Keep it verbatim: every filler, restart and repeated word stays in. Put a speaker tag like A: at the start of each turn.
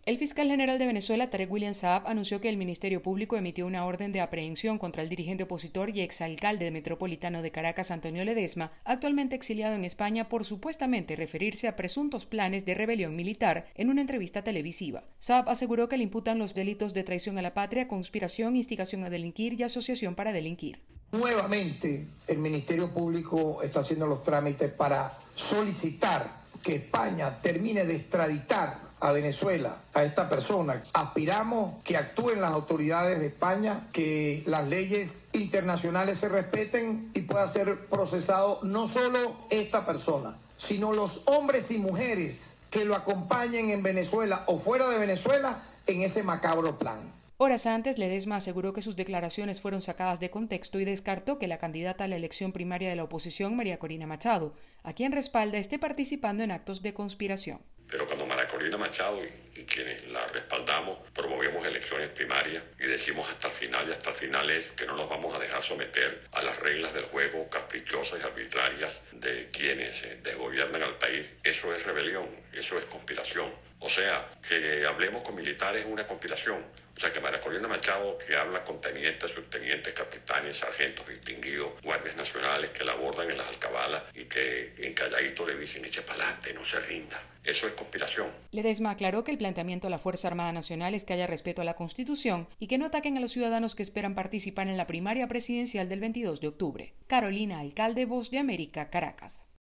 A: El fiscal general de Venezuela, Tarek William Saab, anunció que el Ministerio Público emitió una orden de aprehensión contra el dirigente opositor y exalcalde metropolitano de Caracas, Antonio Ledesma, actualmente exiliado en España por supuestamente referirse a presuntos planes de rebelión militar en una entrevista televisiva. Saab aseguró que le imputan los delitos de traición a la patria, conspiración, instigación a delinquir y asociación para delinquir.
B: Nuevamente, el Ministerio Público está haciendo los trámites para solicitar que España termine de extraditar a Venezuela a esta persona. Aspiramos que actúen las autoridades de España, que las leyes internacionales se respeten y pueda ser procesado no solo esta persona, sino los hombres y mujeres que lo acompañen en Venezuela o fuera de Venezuela en ese macabro plan.
A: Horas antes, Ledesma aseguró que sus declaraciones fueron sacadas de contexto y descartó que la candidata a la elección primaria de la oposición, María Corina Machado, a quien respalda, esté participando en actos de conspiración.
C: Pero cuando María Corina Machado y, y quienes la respaldamos promovemos elecciones primarias y decimos hasta el final, y hasta el final es que no nos vamos a dejar someter a las reglas del juego caprichosas y arbitrarias de quienes eh, desgobiernan al país, eso es rebelión, eso es conspiración. O sea, que hablemos con militares es una conspiración. O sea, que María Corina Machado, que habla con tenientes, subtenientes, capitanes, sargentos distinguidos, guardias nacionales que la abordan en las alcabalas y que en calladito le dicen, eche pa'lante, no se rinda. Eso es conspiración.
A: Ledesma aclaró que el planteamiento de la Fuerza Armada Nacional es que haya respeto a la Constitución y que no ataquen a los ciudadanos que esperan participar en la primaria presidencial del veintidós de octubre. Carolina Alcalde, Voz de América, Caracas.